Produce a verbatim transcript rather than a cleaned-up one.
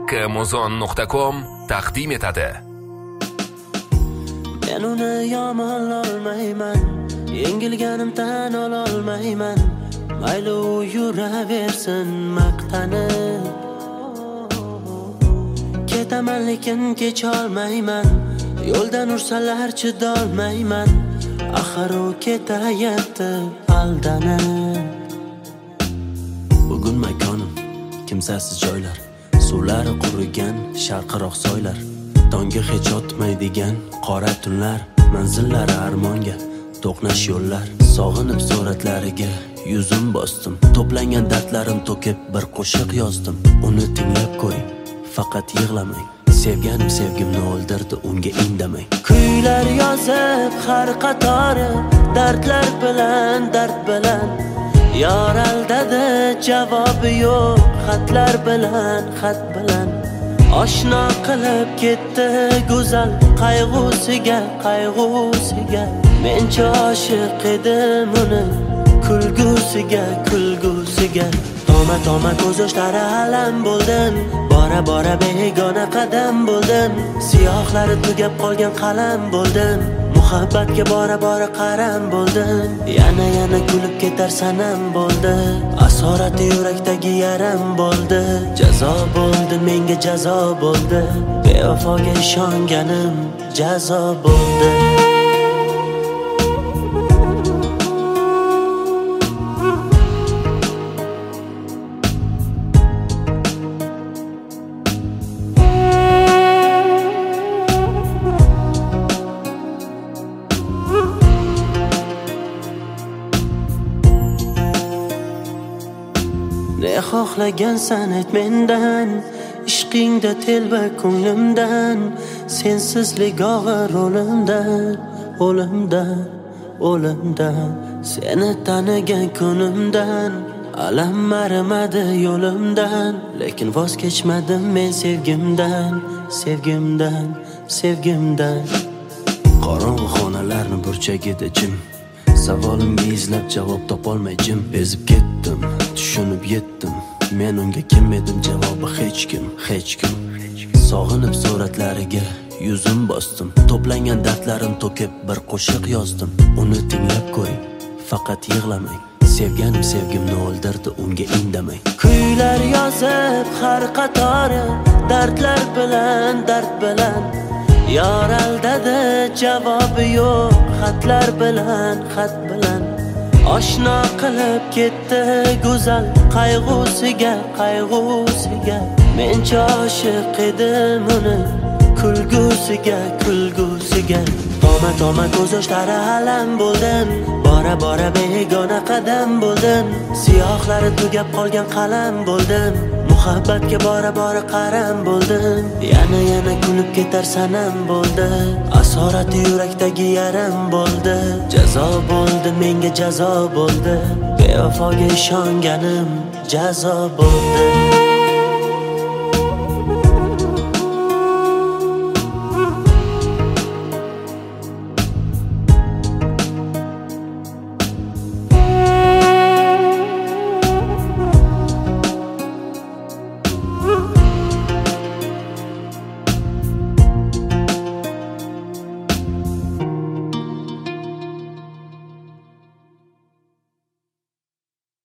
Amazon nuqta com taqdim etadi. Men uni yomonlolmayman, yengilganim tan ololmayman. Mayli u yuraversin maqtanib, ketaman lekin kecholmayman. Yo'ldan ursalar chidolmayman, axir u ketayapti aldanib. Bugun makonim kimsasiz joylar, suvlari qurigan sharqiroq soylar, tonga hech o'tmaydigan qora tunlar, manzillari armonga to'qnash yo'llar. Sog'inib suratlariga yuzim bosdim, to'plangan dardlarim to'kib bir qo'shiq yozdim. Uni tinglab ko'ring, faqat yig'lamang. Sevganim sevgimni o'ldirdi, unga indamang. Kuylar yozib har qatori, dardlar bilan dard bilan. Yor aldadi, javobi yo'q, xatlar bilan xat bilan. Oshno qilib ketdi go'zal qayg'usiga qayg'usiga. Mencha oshiq edim uni kulgusiga kulgusiga. Toma toma ko'z yoshlari alam bo'ldim, bora bora begona qadam bo'ldim. Siyohlari tugab qolgan qalam bo'ldim, muhabbatga bora bora qaram bo'ldim. Yana yana kulib ketar sanam bo'ldi, asorati yurakdagi yaram bo'ldi. Jazo bo'ldi, menga jazo bo'ldi, bevafoga ishonganim jazo bo'ldi. Ne xohlagansan ayt mendan, ishqingda telba ko'nglimdan. Sensizlik og'ir o'limdan, o'limdan, o'limdan. Seni tanigan kunimdan alam marimadi yo'limdan, lekin voz kechmadim men sevgimdan, sevgimdan, sevgimdan. Qorong'u xonalarni burchagida jim, savolimga izlab javob topolmay jim bezib ketdim. Tushunib yetdim, men unga kim edim, javobi hech kim, hech kim. Sog'inib suratlariga yuzim bosdim, to'plangan dardlarim to'kib bir qo'shiq yozdim. Uni tinglab ko'ring, faqat yig'lamang. Sevganim sevgimni o'ldirdi, unga indamang. Kuylar yozib har qatori, dardlar bilan dard bilan. Yor aldadi, javobi yo'q, xatlar bilan xat bilan. Oshno qilib ketdi go'zal qayg'usiga qayg'usiga. Mencha oshiq edim uni kulgusiga kulgusiga. Toma toma ko'z yoshlari alam bo'ldim, bora bora begona qadam bo'ldim. Siyohlari tugab qolgan qalam bo'ldim, muhabbatga bora bora qaram bo'ldim. Yana yana kulib ketar sanam bo'ldi, asorati yurakdagi yaram bo'ldi. Jazo bo'ldi, menga jazo bo'ldi, bevafoga ishonganim jazo bo'ldi.